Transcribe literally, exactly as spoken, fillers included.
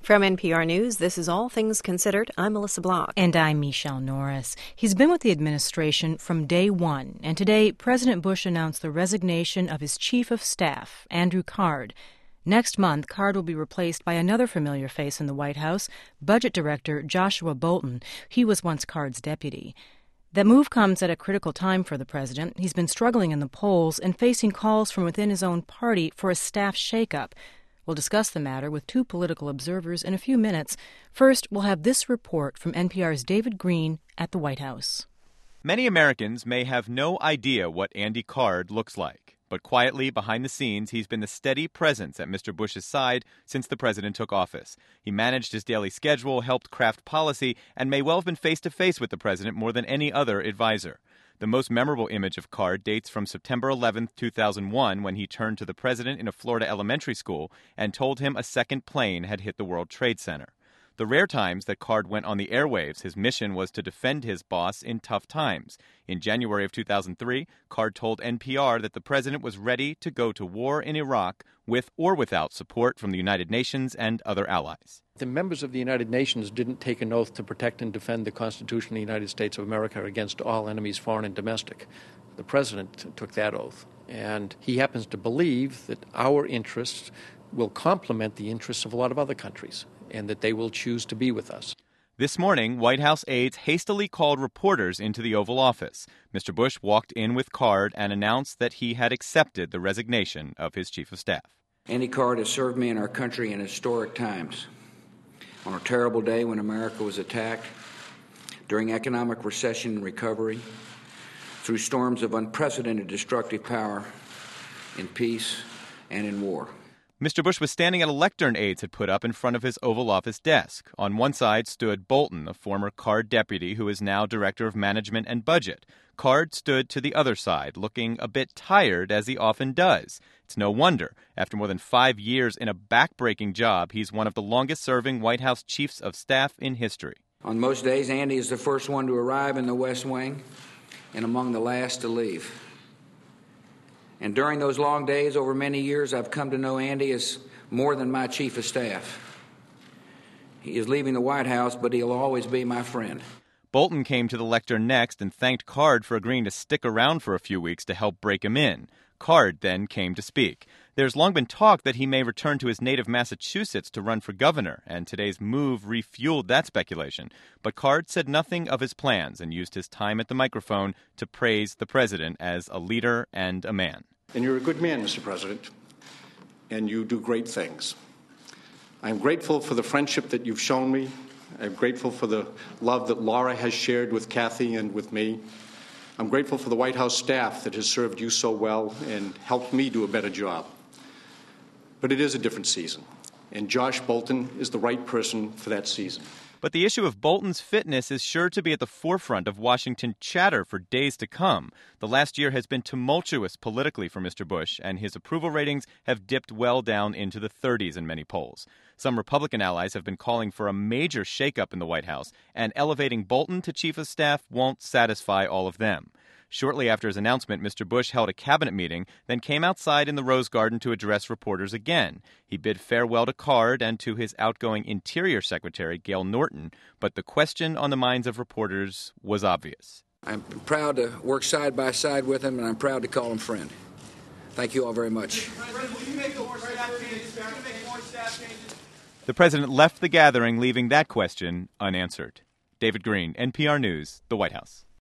From N P R News, this is All Things Considered. I'm Melissa Block. And I'm Michelle Norris. He's been with the administration from day one, and today President Bush announced the resignation of his chief of staff, Andrew Card. Next month, Card will be replaced by another familiar face in the White House, Budget Director Joshua Bolten. He was once Card's deputy. That move comes at a critical time for the president. He's been struggling in the polls and facing calls from within his own party for a staff shakeup. We'll discuss the matter with two political observers in a few minutes. First, we'll have this report from N P R's David Green at the White House. Many Americans may have no idea what Andy Card looks like. But quietly, behind the scenes, he's been the steady presence at Mister Bush's side since the president took office. He managed his daily schedule, helped craft policy, and may well have been face-to-face with the president more than any other advisor. The most memorable image of Card dates from September eleventh, two thousand one, when he turned to the president in a Florida elementary school and told him a second plane had hit the World Trade Center. The rare times that Card went on the airwaves, his mission was to defend his boss in tough times. In January of two thousand three, Card told N P R that the president was ready to go to war in Iraq with or without support from the United Nations and other allies. The members of the United Nations didn't take an oath to protect and defend the Constitution of the United States of America against all enemies, foreign and domestic. The president took that oath, and he happens to believe that our interests will complement the interests of a lot of other countries, and that they will choose to be with us. This morning, White House aides hastily called reporters into the Oval Office. Mister Bush walked in with Card and announced that he had accepted the resignation of his chief of staff. Andy Card has served me and our country in historic times. On a terrible day when America was attacked, during economic recession and recovery, through storms of unprecedented destructive power, in peace and in war. Mister Bush was standing at a lectern aides had put up in front of his Oval Office desk. On one side stood Bolten, a former Card deputy who is now Director of Management and Budget. Card stood to the other side, looking a bit tired, as he often does. It's no wonder. After more than five years in a back-breaking job, he's one of the longest-serving White House chiefs of staff in history. On most days, Andy is the first one to arrive in the West Wing and among the last to leave. And during those long days, over many years, I've come to know Andy as more than my chief of staff. He is leaving the White House, but he'll always be my friend. Bolten came to the lectern next and thanked Card for agreeing to stick around for a few weeks to help break him in. Card then came to speak. There's long been talk that he may return to his native Massachusetts to run for governor, and today's move refueled that speculation. But Card said nothing of his plans and used his time at the microphone to praise the president as a leader and a man. And you're a good man, Mister President, and you do great things. I'm grateful for the friendship that you've shown me. I'm grateful for the love that Laura has shared with Kathy and with me. I'm grateful for the White House staff that has served you so well and helped me do a better job. But it is a different season, and Josh Bolten is the right person for that season. But the issue of Bolten's fitness is sure to be at the forefront of Washington chatter for days to come. The last year has been tumultuous politically for Mister Bush, and his approval ratings have dipped well down into the thirties in many polls. Some Republican allies have been calling for a major shakeup in the White House, and elevating Bolten to chief of staff won't satisfy all of them. Shortly after his announcement, Mister Bush held a cabinet meeting, then came outside in the Rose Garden to address reporters again. He bid farewell to Card and to his outgoing Interior Secretary, Gail Norton, but the question on the minds of reporters was obvious. I'm proud to work side by side with him, and I'm proud to call him friend. Thank you all very much. The president left the gathering, leaving that question unanswered. David Green, N P R News, the White House.